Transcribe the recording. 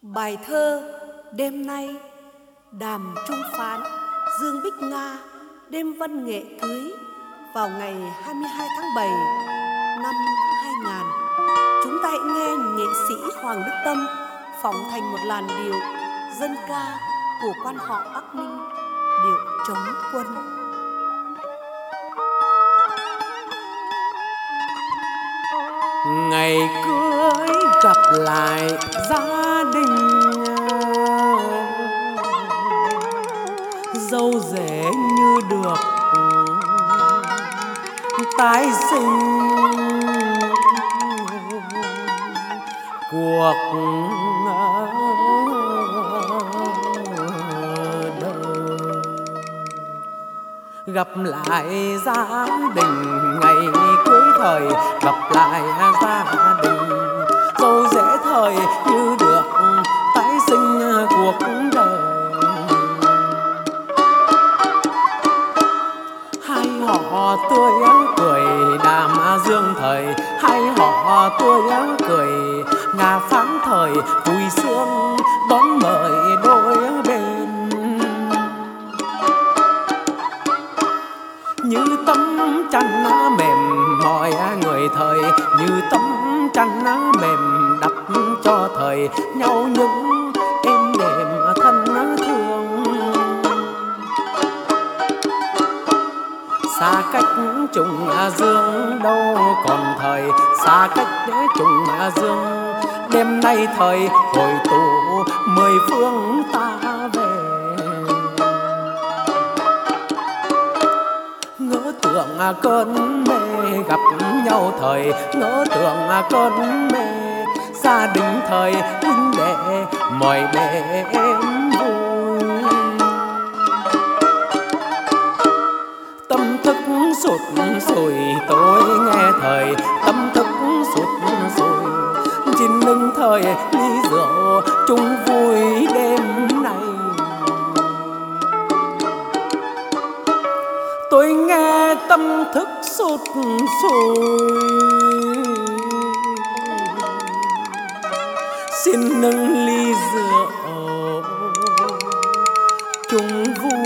Bài thơ Đêm nay, Đàm Trung Phán, Dương Bích Nga, đêm văn nghệ cưới vào ngày 22 tháng 7 năm 2000. Chúng ta hãy nghe nghệ sĩ Hoàng Đức Tâm phỏng thành một làn điệu dân ca của quan họ Bắc Ninh, điệu chống quân. Ngày cưới gặp lại gia đình, dâu rể như được tái sinh, cuộc đời gặp lại gia đình. Ngày cưới thời gặp lại gia đình, dâu rể thời như được tái sinh cuộc đời. Hai họ tươi cười Đàm Dương thời, hai họ tươi cười Nga Phán thời, vui sướng đón mời đôi bên. Như tấm chăn mềm mọi người thời, như tấm chăn mềm đắp cho thời nhau những êm đềm thân thương. Xa cách trùng dương đâu còn thời, xa cách trùng dương. Đêm nay thời hội tụ mười phương ta về, ngỡ tưởng cơn mê gặp nhau thời, ngỡ tưởng cơn mê gia đình thời, huynh đệ mọi bề êm vui. Tâm thức sụt sùi tôi nghe thời, tâm thức sụt sùi trên lưng thời ly rượu chung vui đêm nay. Tôi nghe tâm thức sụt sùi xin nâng ly rượu chung vui.